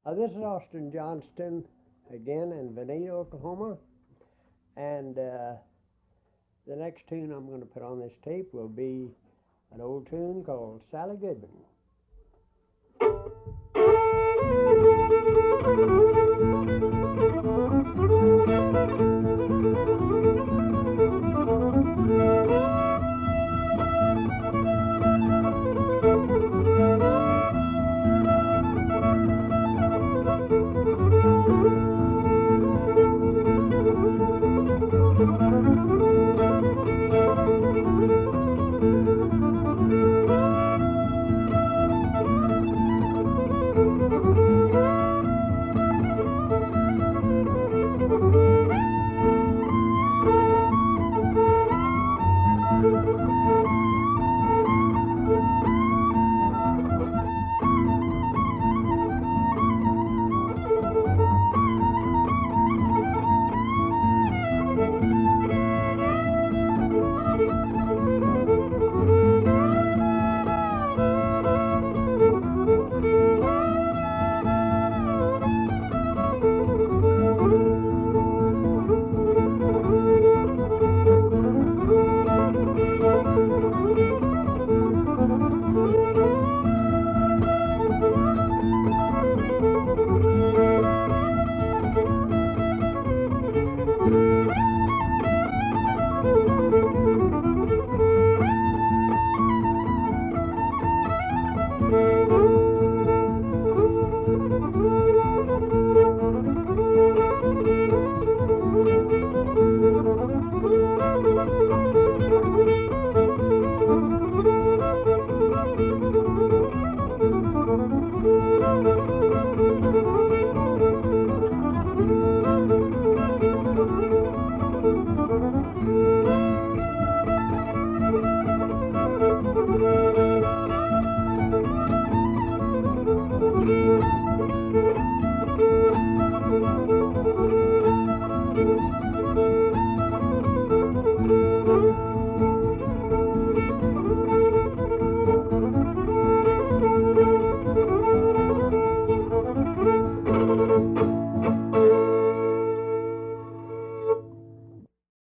This is Austin Johnston again in Vinita, Oklahoma. And the next tune I'm going to put on this tape will be an old tune called Sally Goodman.